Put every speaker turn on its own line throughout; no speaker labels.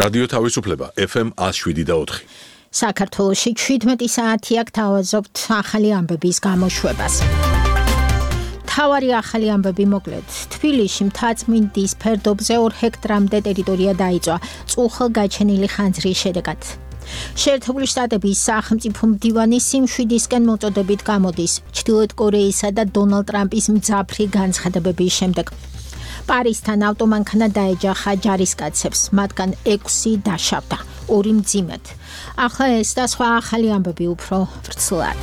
რადიო თავისუფლება FM 107.4.
საქართველოში 17 საათია გთავაზობთ ახალი ამბების გამოშვებას. თავარი ახალი ამბები მოკლედ. თბილისში მთაწმინდის ფერდობზე 2 ჰექტრამდე ტერიტორია დაიწვა წუხელგაჩენილი ხანძრის შედეგად. შეერთებული შტატების სახელმწიფო მდივანი სიმშვიდისკენ მოწოდებით გამოდის ჩრდილოეთ კორეისა და დონალდ ტრამპის მძაფრი განცხადებების შემდეგ. პარისთან ავტომანქანა დაეჯახა ჯარისკაცებს, მათგან 6 დაშავდა, 2 მძიმედ. ახლა ეს და სხვა ახალი ამბები უფრო ვრცლად.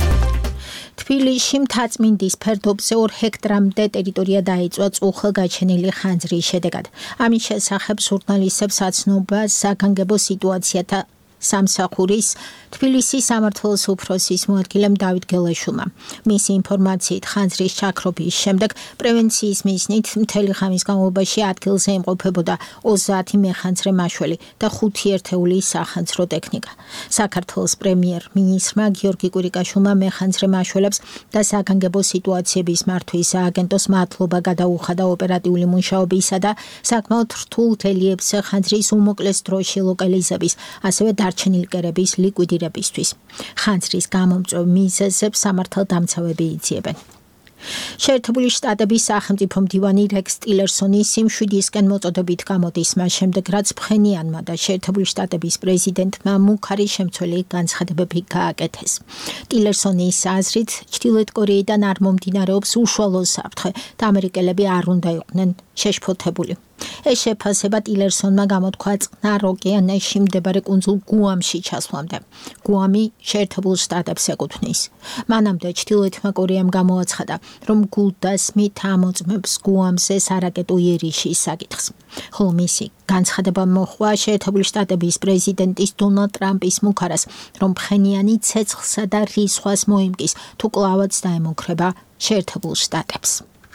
თბილისში მთაწმინდის ფერდობზე 2 ჰექტრამდე ტერიტორია დაიწვა წუხელგაჩენილი ხანძრის შედეგად. ამის შესახებ ჟურნალისტებს აცნობა საგანგებო სიტუაციათა სამსახურის თბილისის სამმართველოს უფროსის მოადგილემ დავით გელაშვილმა. მისი ინფორმაციით ხანძრის ჩაქრობის შემდეგ პრევენციის მიზნით მთელი ღამის განმავლობაში ადგილზე იმყოფებოდა 30 მეხანძრე მაშველი და 5 ერთეული სახანძრო ტექნიკა. საქართველოს პრემიერ-მინისტრმა გიორგი კვირიკაშვილმა მეხანძრე მაშველებს და საგანგებო სიტუაციების მართვის სააგენტოს მადლობა გადაუხადა ოპერატიული მუშაობისა და საკმაოდ რთულ რელიეფზე ხანძრის უმოკლეს დროში ლოკალიზების, ასევე დარჩენილი კერების ლიკვიდირებისთვის. ხანძრის გამომწვევ მიზეზებს სამართალდამცავები იძიებენ. შეერთებული შტატების სახელმწიფო მდივანი რექს ტილერსონი სიმშვიდისკენ მოწოდებით გამოდის მას შემდეგ, რაც ფხენიანმა და შეერთებული შტატების პრეზიდენტმა მუქარი შემცველი განცხადებები გააკეთეს. ტილერსონის აზრით, ჩრდილოეთ კორეიდან არ მომდინარეობს უშუალო საფრთხე და ამერიკელები არ უნდა იყვნენ შეშფოთებული. ეს შეფასება ტილერსონმა გამოთქვა წყნარ ოკეანეში მდებარე კუნძულ გუამში ჩასვლამდე. გუამი შეერთებულ შტატებს ეკუთვნის. მანამდე ჩრდილოეთმა კორეამ გამოაცხადა, რომ გულდასმით ამოწმებს გუამზე სარაკეტო იერიშის საკითხს. ხოლო მისი განცხადება მოჰყვა შეერთებული შტატების პრეზიდენტის დონალდ ტრამპის მუქარას, რომ ფხენიანი ცეცხლსა და რისხვას მოიმკის, თუ კლავაც დაემუქრება შეერთებულ შტატებს.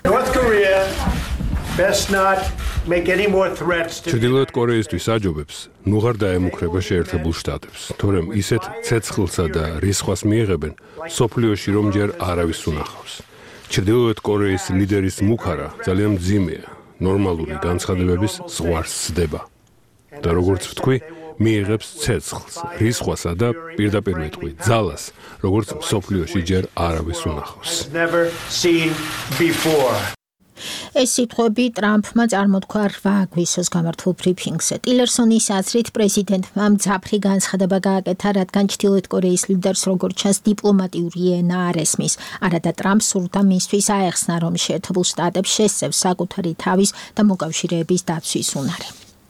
ჩრდილოეთ კორეისთვის აჯობებს ნუღარ დაემუქრება შეერთებულ შტატებს, თორემ ისეთ ცეცხლსა და რისხვას მიიღებენ სოფლიოში, რომ ჯერ არავის უნახავს. ჩრდილოეთ კორეის ლიდერის მუქარა ძალიან მძიმეა, ნორმალური განცხადებების ზღვარს სდება და როგორც ვთქვი, მიიღებს ცეცხლს, რისხვასა და პირდაპირ ვეთქვი, ძალას, როგორც სოფლიოში ჯერ არავის უნახავს.
ეს სიტყვები ტრამპმა წარმოთქვა 8 აგვისტოს გამართულ ბრიფინგზე. ტილერსონის აზრით პრეზიდენტმა მძაფრი განცხადება გააკეთა, რადგან ჩრდილოეთ კორეის ლიდერს როგორც ჩანს დიპლომატიური ენა არ ესმის. არადა ტრამპს სურდა მისთვის აეხსნა, რომ შეერთებულ შტატებს შესწევს საკუთარი თავის და მოკავშირეების დაცვის უნარი.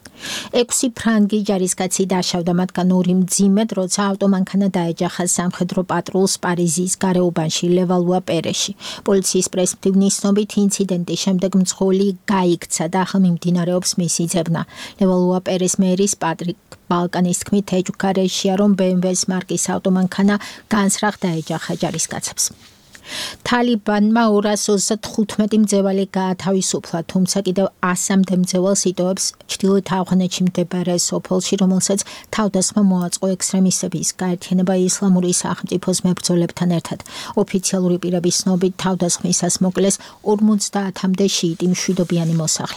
6 ფრანგი ჯარისკაცი დაშავდა, მათგან 2 მძიმედ, როცა ავტომანქანა დაეჯახა სამხედრო პატრულს პარიზის გარეუბანში ლევალუა პერეში. პოლიციის პრესმდივნის ცნობით ინციდენტის შემდეგ მძღოლი გაიქცა და ახლა მიმდინარეობს მისი ძებნა. ლევალუა პერეს მერის პატრიკ ბალკანის თქმით, ეჯუქარეშია, რომ BMW-ს მარკის ავტომანქანა განსრახ დაეჯახა ჯარისკაცებს. თალიბანმა 235 მძევალი გაათავისუფლა, თუმცა კიდევ 100-მდე მძევალს იტოვებს ჩრდილოეთ ავღანეთში მდებარე სოფელში, რომელსაც თავდასხმა მოაწყო ექსტრემისტების გაერთიანება ისლამური სახელმწიფოს მებრძოლებთან ერთად. ოფიციალური პირების ცნობით თავდასხმისას მოკლეს 50-მდე შიიტი მშვიდობიანი მოსახლე.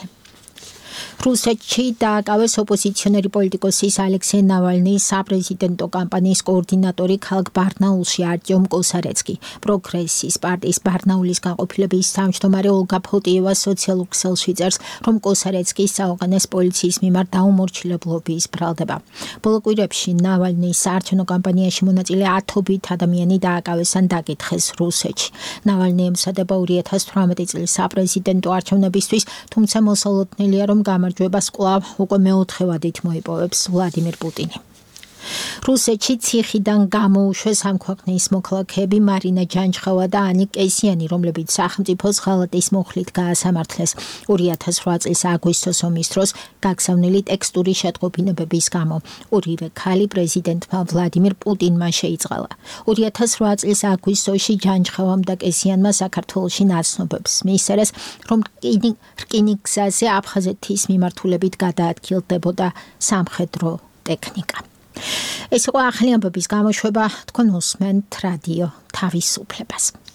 რუსეთში დააკავეს ოპოზიციონერი პოლიტიკოსის ალექსეი ნავალნის საპრეზიდენტო კამპანიის კოორდინატორი ქალაქ ბარნაულში არტიომ კოსარეცკი. პროგრესის პარტიის ბარნაულის განყოფილების თავმჯდომარე ოლგა ფოტიევა სოციალურ ქსელში წერს, რომ კოსარეცკის წაუყენეს პოლიციის მიმართ დაუმორჩილებლობის ბრალდება. ბოლო კვირებში ნავალნის საარჩევნო კამპანიაში მონაწილე 10-ობით ადამიანი დააკავეს ან დაკითხეს რუსეთში. ნავალნი ემსადება 2018 წლის საპრეზიდენტო არჩევნებისთვის, თუმცა მოსალოდნელია, რომ გამარჯვებას კვლავ უკვე მეოთხე ვადით მოიპოვებს ვლადიმირ პუტინი. რუსეთში ციხიდან გამოუშვეს ამ ქვეყნის მოქალაქეები მარინა ჯანჯხავა და ანიკ კესიანი, რომლებიც სახელმწიფოს ღალატის მոխლით გაასამართლეს 2008 წლის აგვისტოს ომის დროს გაგზავნილი ტექსტური შეტყობინებების გამო. ორივე ქალი პრეზიდენტმა ვლადიმირ პუტინმა შეიწყალა. 2008 წლის აგვისტოში ჯანჯხავამ და კესიანმა საქართველოში ნაცნობებს მიისცეს, რომ რკინიგზაზე აფხაზეთის მიმართულებით გადაადგილდებოდა სამხედრო ტექნიკა. ეს იყო ახალი ამბების გამოშვება, თქვენ უსმენთ რადიო თავისუფლებას.